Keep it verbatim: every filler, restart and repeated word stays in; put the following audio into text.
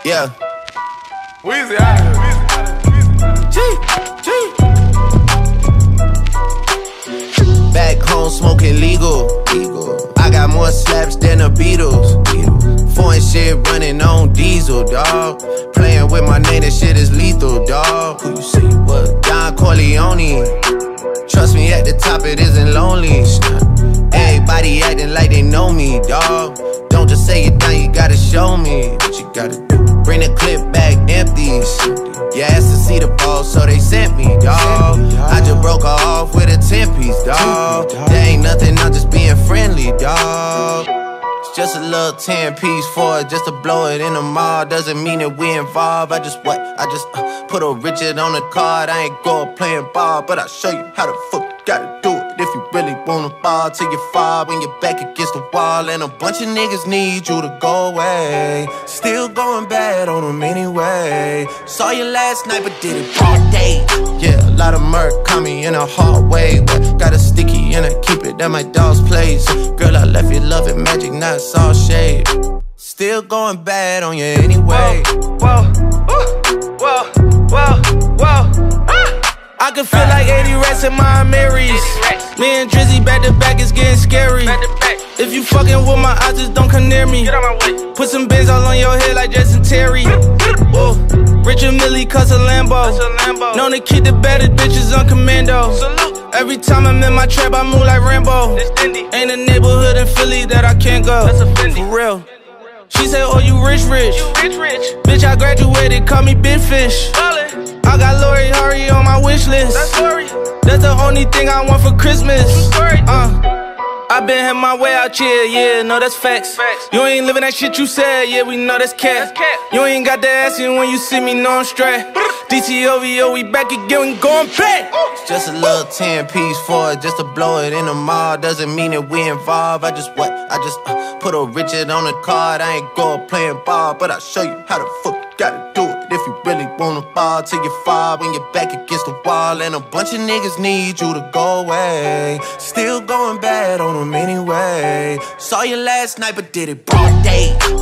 Yeah. Weezy out of here. G, G. Back home smoking legal. legal. I got more slaps than the Beatles. Beatles. Foreign shit running on diesel, dawg. Playing with my name, that shit is lethal, dawg. Who you see? What? Don Corleone. Trust me, at the top it isn't lonely. Everybody acting like they know me, dawg. Don't just say it down, you gotta show me what you gotta do. Bring the clip back empty. You asked to see the ball, so they sent me, dawg. I just broke her off with a ten-piece, dawg. There ain't nothing, I'm just being friendly, dawg. It's just a little ten-piece for it, just to blow it in the mall. Doesn't mean that we involved. I just what? I just uh, put a Richard on the card. I ain't go playing ball, but I'll show you how the fuck you gotta do it. If you really wanna fall till you fall when you're back against the wall. And a bunch of niggas need you to go away. Still going bad on them anyway. Saw you last night but did it all day. Yeah, a lot of murk caught me in a hard way. Got a sticky and I keep it at my dog's place. Girl, I left you loving magic, not all shade. Still going bad on you anyway. Whoa, whoa, whoa, whoa, whoa, ah! I can feel like eighty rats in my Marys. Me and Drizzy back to back, it's getting scary. If you fucking with my eyes, just don't come near me. Get out my way. Put some bins all on your head like Jason Terry. Whoa. Richard Millie cuss a Lambo. Lambo. Known to keep the baddest bitches on commando. Salute. Every time I'm in my trap, I move like Rambo. Ain't a neighborhood in Philly that I can't go. That's a Fendi. For real. She say, oh, you rich, rich. You rich, rich. Bitch, I graduated, call me Big Fish. Ballin'. I got Lori Hurry on my wish list. That's story. That's the only thing I want for Christmas. Story. Uh, I been had my way out here, yeah, no, that's facts. Facts. You ain't living that shit you said, yeah, we know that's cat. That's cat. You ain't got the ass in when you see me, no, I'm straight. D T O V O, we back again, we going back. It's just a little ten-piece for it, just to blow it in the mall. Doesn't mean that we involved. I just what? I just uh, put a Richard on the card. I ain't go playing ball, but I'll show you how the fuck you gotta do it. If you really wanna fall till you fall when you're back against the wall. And a bunch of niggas need you to go away. Still going bad on them anyway. Saw you last night but did it broad day.